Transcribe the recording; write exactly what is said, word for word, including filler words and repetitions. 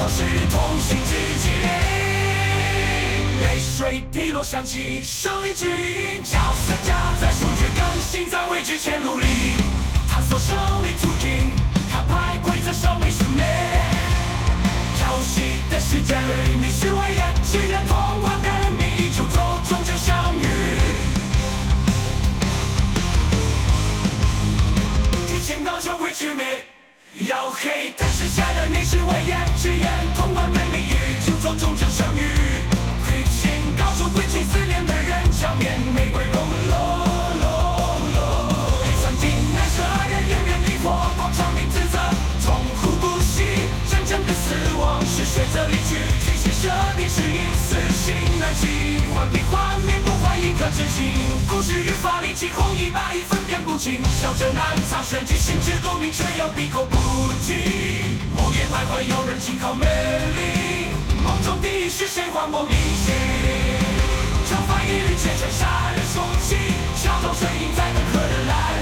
或是同心之己。泪水滴落响起胜利之音，角色夹在数据更新，在未知前路里探索胜利途径，卡牌规则尚未熟练，游戏的世界里你是唯一，既然通关的人民就走终究相遇。提前到就会致灭，黝黑的世界的你是唯一，只言通关的命运就走终究相遇。提前高手归去思念的人，场面玫瑰融落落落，黑算尽难舍人演员离火广场名自责，痛苦不息，真正的死亡是选择离去。提前设定是一次性难题，换笔画面不换一颗真心，故事与法力起哄一把一分辨不清，笑着难藏神迹，心知肚明却又闭口不提。午夜徘徊有人轻靠美丽，梦中第一是谁还我明星？长发一缕切成杀人凶器，桥头身影在等客人来，